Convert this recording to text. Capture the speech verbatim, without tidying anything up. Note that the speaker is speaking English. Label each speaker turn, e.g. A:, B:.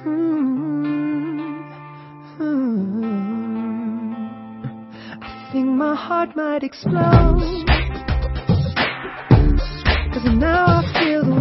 A: I think my heart might explode, 'cause now I feel the